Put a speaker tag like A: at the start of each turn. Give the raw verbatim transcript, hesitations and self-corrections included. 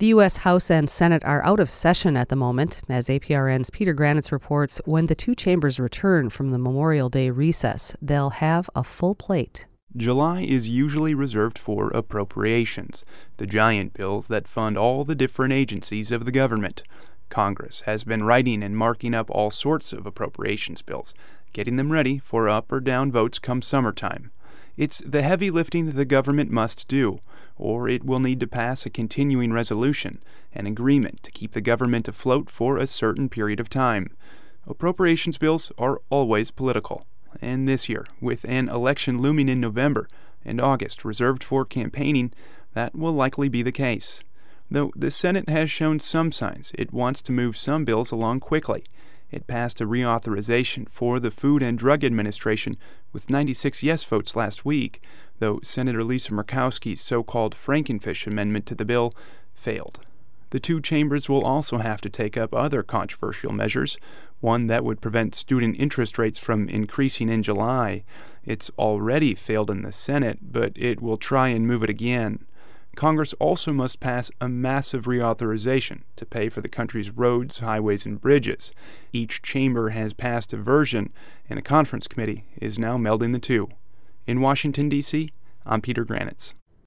A: The U S House and Senate are out of session at the moment. As A P R N's Peter Granitz reports, when the two chambers return from the Memorial Day recess, they'll have a full plate.
B: July is usually reserved for appropriations, the giant bills that fund all the different agencies of the government. Congress has been writing and marking up all sorts of appropriations bills, getting them ready for up or down votes come summertime. It's the heavy lifting the government must do, or it will need to pass a continuing resolution, an agreement to keep the government afloat for a certain period of time. Appropriations bills are always political, and this year, with an election looming in November and August reserved for campaigning, that will likely be the case. Though the Senate has shown some signs it wants to move some bills along quickly. It passed a reauthorization for the Food and Drug Administration with ninety-six yes votes last week, though Senator Lisa Murkowski's so-called Frankenfish amendment to the bill failed. The two chambers will also have to take up other controversial measures, one that would prevent student interest rates from increasing in July. It's already failed in the Senate, but it will try and move it again. Congress also must pass a massive reauthorization to pay for the country's roads, highways, and bridges. Each chamber has passed a version, and a conference committee is now melding the two. In Washington, D C, I'm Peter Granitz.